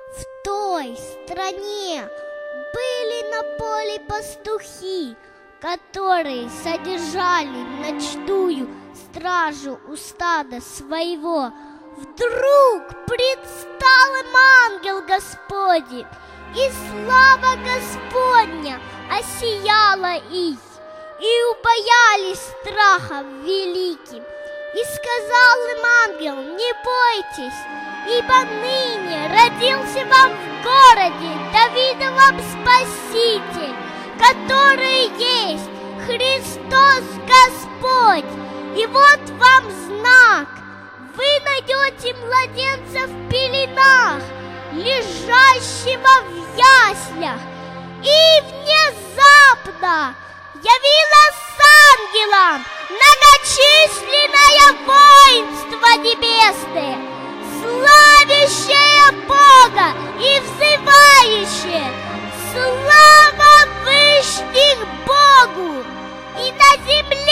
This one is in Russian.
В той стране были на поле пастухи, которые содержали ночную стражу у стада своего. Вдруг предстал им ангел Господень, и слава Господня осияла их, и убоялись страхом великим. И сказал им ангел: не бойтесь, ибо ныне родился вам в городе Давидовом Спаситель, который есть Христос Господь. И вот вам знак: вы найдете младенца в пеленах, лежащего в яслях. И внезапно явилось с ангелом многочисленное воинство небесное, славящее Бога и взывающее: слава вышних Богу, и на земле